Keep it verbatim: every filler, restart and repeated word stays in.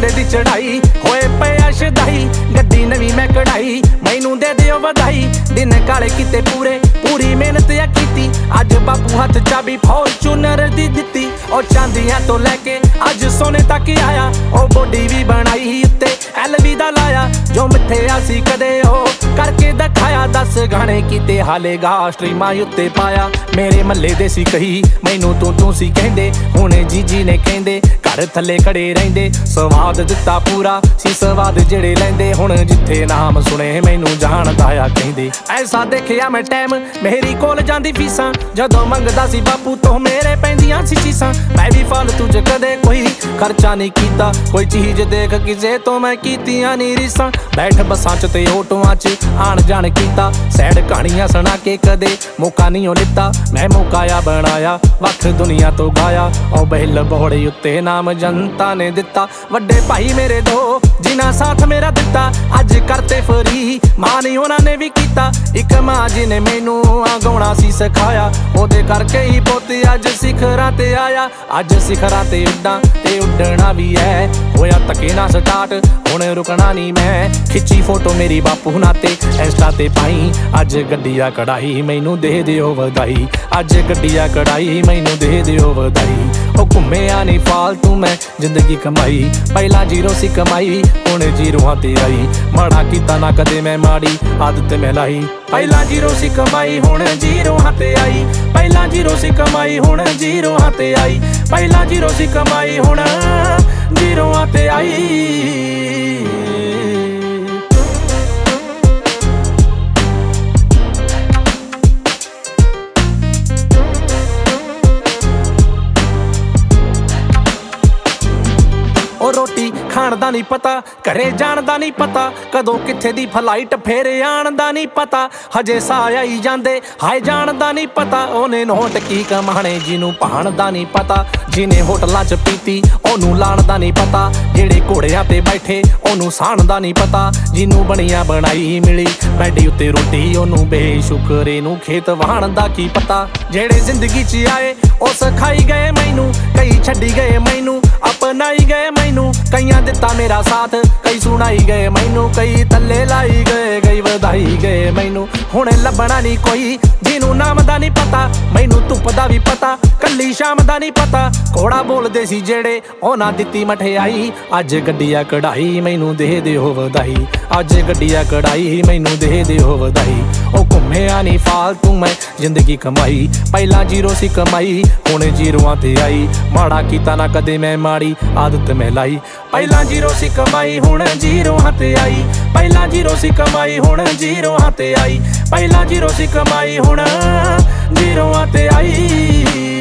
ਮੁੰਡੇ ਦੀ ਚੜਾਈ ਹੋਏ ਪਿਆ ਸ਼ਦਾਈ ਗੱਡੀ ਨਵੀਂ ਮੈਂ ਕਢਾਈ ਮੈਨੂੰ ਦੇ ਦਿਓ ਵਧਾਈ ਦਿਨ ਕਾਲੇ ਕੀਤੇ ਪੂਰੇ ਪੂਰੀ ਮਿਹਨਤ ਆ ਕੀਤੀ ਅੱਜ ਬਾਪੂ ਹੱਥ ਚਾਬੀ ਫੋਰਚੂਨਰ ਦੀ ਦਿੱਤੀ ਉਹ ਚਾਂਦੀਆਂ ਤੋਂ ਲੈ ਕੇ ਅੱਜ ਸੋਨੇ ਤੱਕ ਆਇਆ ਉਹ ਬੋਡੀ ਵੀ ਬਣਾਈ ਉੱਤੇ ਐਲਵੀ ਦਾ ਲਾਇਆ ਜੋ ਮਿੱਠਿਆ ਸੀ ਕਦੇ ਉਹ ਕਰਕੇ ਦਿਖਾਇਆ ਦਸ ਗਾਣੇ ਕੀਤੇ ਹਾਲੇ ਗਾ ਸਟ੍ਰੀਮਾਂ ਉੱਤੇ ਪਾਇਆ ਮੇਰੇ ਮੱਲੇ ਦੇ ਸੀ ਕਹੀ ਮੈਨੂੰ ਤੂੰ ਤੂੰ ਸੀ ਕਹਿੰਦੇ ਹੁਣ ਜੀਜੀ ਨੇ ਕਹਿੰਦੇ ਘਰ ਥੱਲੇ ਖੜੇ ਰਹਿੰਦੇ ਸਵਾਦ ਦਿੱਤਾ ਪੂਰਾ ਸੀ ਸਵਾਦ ਜਿਹੜੇ ਲੈਂਦੇ ਹੁਣ ਜਿੱਥੇ ਨਾਮ ਸੁਣੇ ਮੈਨੂੰ ਜਾਣਦਾ ਆ ਕਹਿੰਦੇ ਐਸਾ ਦੇਖਿਆ ਮੈਂ ਟਾਈਮ ਮੇਰੀ ਕੋਲ ਜਾਂਦੀ ਫੀਸਾਂ ਜਦੋਂ ਮੰਗਦਾ ਸੀ ਬਾਪੂ ਤੋਂ ਮੇਰੇ ਪੈਂਦੀਆਂ ਸੀ ਚੀਸਾਂ ਮੈਂ ਵੀ ਫਾਲਤੂ ਚ ਕਦੇ ਕੋਈ ਖਰਚਾ ਨਹੀਂ ਕੀਤਾ ਕੋਈ ਚੀਜ਼ ਦੇਖ ਕਿਸੇ ਤੋਂ ਮੈਂ ਕੀਤੀਆਂ ਨੀ ਰੀਸਾਂ ਬੈਠ ਬੱਸਾਂ ਚ ਤੇ ਆਟੋਆਂ ਚ ਆਣ ਜਾਣ ਕੀਤਾ ਸੈਡ ਕਹਾਣੀਆਂ ਸੁਣਾ ਕੇ ਕਦੇ ਮੌਕਾ ਨਹੀਂ ਉਹ ਲਿੱਤਾ ਮੈਂ ਮੌਕਾ ਆ ਬਣਾਇਆ ਵੱਖ ਦੁਨੀਆ ਤੋਂ ਗਾਇਆ ਉਹ ਬਿਲ ਬੋੜੇ ਉੱਤੇ ਨਾਮ ਜਨਤਾ ਨੇ ਦਿੱਤਾ ਵੱਡੇ ਭਾਈ ਮੇਰੇ ਦੋ ਜਿਨ੍ਹਾਂ ਸਾਥ ਮੇਰਾ ਦਿੱਤਾ ਅੱਜ ਕਰਤੇ ਫਰੀ ਮਾਂ ਨਹੀਂ ਉਹਨਾਂ ਨੇ ਵੀ ਕੀਤਾ ਇੱਕ ਮਾਂ ਜਿਹਨੇ ਮੈਨੂੰ ਆ ਗਾਉਣਾ ਸੀ ਸਿਖਾਇਆ ਉਹਦੇ ਕਰਕੇ ਹੀ ਪੁੱਤ ਅੱਜ ਸਿਖਰਾਂ ਤੇ ਆਇਆ ਅੱਜ ਸਿਖਰਾਂ ਤੇ ਉੱਡਾਂ ਤੇ ਉੱਡਣਾ ਵੀ ਐ ਹੋਇਆ ਧੱਕੇ ਨਾ ਸਟਾਰਟ ਹੁਣ ਰੁਕਣਾ ਨਹੀਂ ਮੈਂ ਖਿੱਚੀ ਫੋਟੋ ਮੇਰੀ ਬਾਪੂ ਨਾਲ ਤੇ ਇੰਸਟਾ ਤੇ ਪਾਈ ਅੱਜ ਗੱਡੀਆਂ ਕਢਾਈ ਮੈਨੂੰ ਦੇ ਦਿਓ ਵਧਾਈ ਅੱਜ ਗੱਡੀਆਂ ਕਢਾਈ ਮੈਨੂੰ ਦੇ ਦਿਓ ਵਧਾਈ ਉਹ ਘੁੰਮਿਆ ਨਹੀਂ ਫਾਲਤੂ ਮੈਂ ਜ਼ਿੰਦਗੀ ਕਮਾਈ ਪਹਿਲਾਂ ਜ਼ੀਰੋ ਸੀ ਕਮਾਈ ਹੁਣ ਜ਼ੀਰੋਆਂ ਤੇ ਆਈ ਮਾੜਾ ਕੀਤਾ ਨਾ ਕਦੇ ਮੈਂ ਮਾੜੀ ਆਦਤ ਮੈਂ ਲਾਈ ਪਹਿਲਾਂ ਜ਼ੀਰੋ ਸੀ ਕਮਾਈ ਹੁਣ ਜ਼ੀਰੋਆਂ ਤੇ ਆਈ ਪਹਿਲਾਂ ਜ਼ੀਰੋ ਸੀ ਕਮਾਈ ਹੁਣ ਜ਼ੀਰੋਆਂ ਤੇ ਆਈ ਪਹਿਲਾਂ ਜ਼ੀਰੋ ਸੀ ਕਮਾਈ ਹੁਣ ਜ਼ੀਰੋਆਂ ਤੇ ਆਈ ਉਹ ਰੋਟੀ ਖਾਣ ਦਾ ਨਹੀਂ ਪਤਾ ਘਰੇ ਜਾਣ ਦਾ ਨਹੀਂ ਪਤਾ ਕਦੋਂ ਕਿੱਥੇ ਦੀ ਫਲਾਈਟ ਫੇਰ ਆਣ ਦਾ ਨਹੀਂ ਪਤਾ ਹਜੇ ਸਾਹ ਆਈ ਜਾਂਦੇ ਹਾਏ ਜਾਣ ਦਾ ਨਹੀਂ ਪਤਾ ਉਹਨੇ ਨੋਟ ਕੀ ਕਮਾਣੇ ਜਿਹਨੂੰ ਭਾਣ ਦਾ ਨਹੀਂ ਪਤਾ ਜਿਹਨੇ ਹੋਟਲਾਂ 'ਚ ਪੀਤੀ ਉਹਨੂੰ ਲਾਣ ਦਾ ਨਹੀਂ ਪਤਾ ਜਿਹੜੇ ਘੋੜਿਆਂ ਤੇ ਬੈਠੇ ਉਹਨੂੰ ਸਾਣ ਦਾ ਨਹੀਂ ਪਤਾ ਜਿਹਨੂੰ ਬਣੀਆਂ ਬਣਾਈ ਮਿਲੀ ਬੈਡੀ ਉੱਤੇ ਰੋਟੀ ਉਹਨੂੰ ਬੇਸ਼ੁਕਰੇ ਨੂੰ ਖੇਤ ਵਾਹਣ ਦਾ ਕੀ ਪਤਾ ਜਿਹੜੇ ਜ਼ਿੰਦਗੀ 'ਚ ਆਏ ਉਹ ਸਿਖਾਈ ਗਏ ਮੈਨੂੰ ਕਈ ਛੱਡੀ ਗਏ ਮੈਨੂੰ ਅਪਣਾਈ ਗਏ ਮੈਨੂੰ ਕਈਆਂ ਦਿੱਤਾ ਮੇਰਾ ਸਾਥ ਕਈ ਸੁਣਾਈ ਗਏ ਮੈਨੂੰ ਕਈ ਥੱਲੇ ਲਾਈ ਗਏ ਕਈ ਵਧਾਈ ਗਏ ਮੈਨੂੰ ਹੁਣ ਲੱਭਣਾ ਨਹੀਂ ਕੋਈ ਜਿਹਨੂੰ ਨਾਮ ਦਾ ਨਹੀਂ ਪਤਾ ਮੈਨੂੰ ਧੁੱਪ ਦਾ ਵੀ ਪਤਾ ਕੱਲੀ ਸ਼ਾਮ ਦਾ ਨਹੀਂ ਪਤਾ ਘੋੜਾ ਬੋਲਦੇ ਸੀ ਜਿਹੜੇ ਉਹਨਾਂ ਦਿੱਤੀ ਮਠਿਆਈ ਅੱਜ ਗੱਡੀਆਂ ਕਢਾਈ ਮੈਨੂੰ ਦੇ ਦਿਓ ਵਧਾਈ ਅੱਜ ਗੱਡੀਆਂ ਕਢਾਈ ਮੈਨੂੰ ਦੇ ਦਿਓ ਵਧਾਈ ਉਹ ਘੁੰਮਿਆ ਨਹੀਂ ਫਾਲਤੂ ਮੈਂ ਜ਼ਿੰਦਗੀ ਕਮਾਈ ਪਹਿਲਾਂ ਜ਼ੀਰੋ ਸੀ ਕਮਾਈ ਹੁਣ ਜ਼ੀਰੋਆਂ ਤੇ ਆਈ ਮਾੜਾ ਕੀਤਾ ਨਾ ਕਦੇ ਮੈਂ ਮਾੜੀ ਆਦਤ ਮੈਂ ਲਾਈ ਪਹਿਲਾਂ ਜ਼ੀਰੋ ਸੀ ਕਮਾਈ ਹੁਣ ਜ਼ੀਰੋਆਂ ਤੇ ਆਈ ਪਹਿਲਾਂ ਜ਼ੀਰੋ ਸੀ ਕਮਾਈ ਹੁਣ ਜ਼ੀਰੋਆਂ ਤੇ ਆਈ ਪਹਿਲਾਂ ਜ਼ੀਰੋ ਸੀ ਕਮਾਈ ਹੁਣ ਜ਼ੀਰੋਆਂ ਤੇ ਆਈ